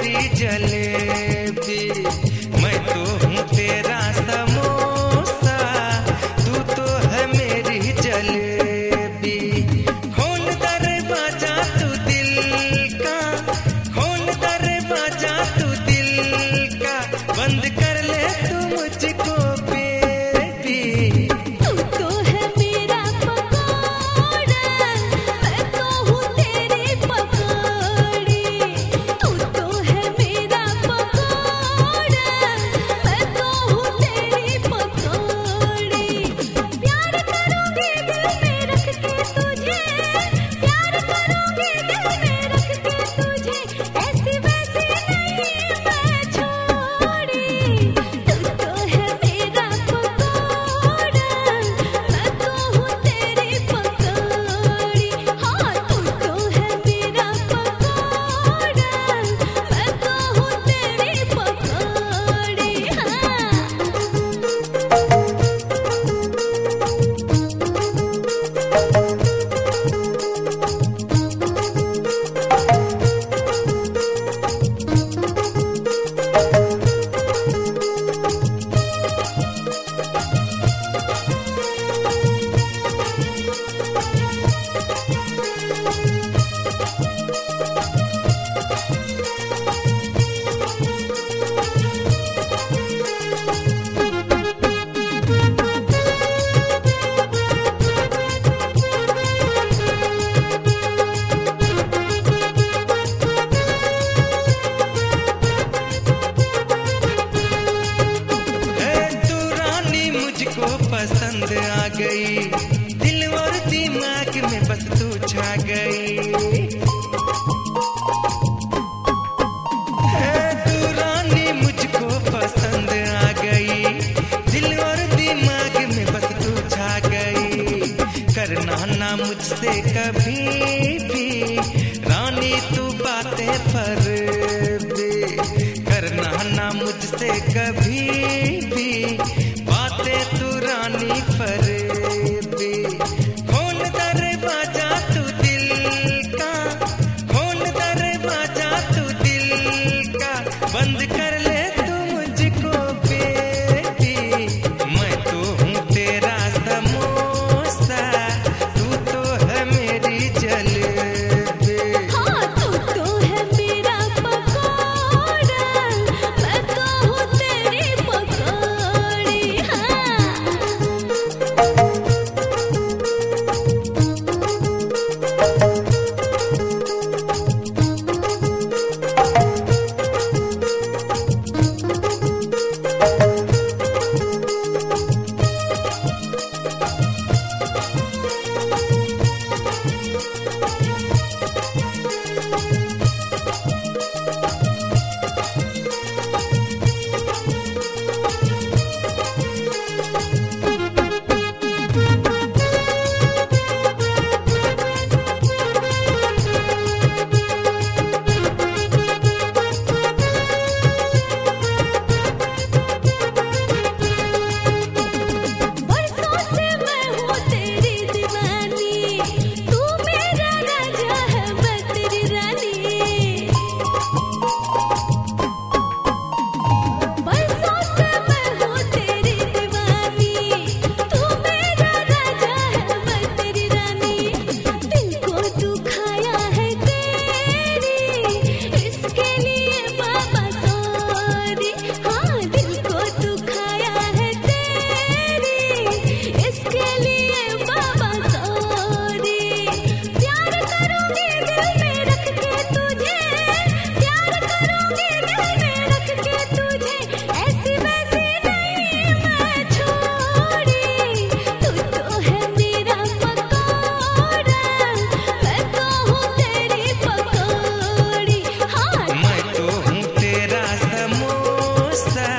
मेरी जलेबी, मैं तो हूँ तेरा समोसा, तू तो है मेरी जलेबी। खोल दरवाजा तू दिल का, खोल दरवाजा तू दिल का, बंद कर ले तू मुझको बेबी। तू तो है मेरा पकौड़ा, मैं तो हूँ तेरी पकौड़ी। तू तो है मेरा पकौड़ा, मैं तो हूँ तेरी पकौड़ी। प्यार करूँगी दिल में रख के तुझे, प्यार करूँगी दिल में रख के तुझे, ऐसी वैसी नहीं मैं छोड़ी। तू तो है मेरा पकौड़ा, मैं तो हूँ तेरी पकौड़ी। हाँ, तू तो है मेरा पकौड़ा, मैं तो हूँ तेरी पकौड़ी। तू रानी मुझको पसंद आ गई, दिल और दिमाग में बस तू छा गई। तू रानी मुझको पसंद आ गई, दिल और दिमाग में बस तू छा गई। करना ना मुझसे कभी भी रानी तू बातें फरेबी, करना ना मुझसे कभी भी बातें तू रानी फरेबी। खोल दरवाजा तू दिल का, खोल दरवाजा तू दिल का, बंद कर ले तू मुझको बेबी। मैं तो हूँ तेरा समोसा, तू तो है मेरी जलेबी। हाँ, तू तो है मेरा पकौड़ा, मैं तो हूँ तेरी पकौड़ी। बरसों से मैं हूँ तेरी दीवानी, तू मेरा राजा है मैं तेरी रानी। बरसों से मैं हूँ तेरी दीवानी, तू मेरा राजा है मैं तेरी रानी। दिल को दुखाया है तेरी, इसके लिए बाबा सॉरी। हाँ, दिल को दुखाया है तेरी, इसके लिए बाबा सॉरी। प्यार करूँगी दिल में रख के तुझे, प्यार करूँगी दिल में रख के तुझे, ऐसी वैसी नहीं मैं छोड़ी। तू तो है मेरा पकौड़ा, मैं तो हूँ तेरी पकौड़ी। हाँ, मैं तो हूँ तेरा समोसा,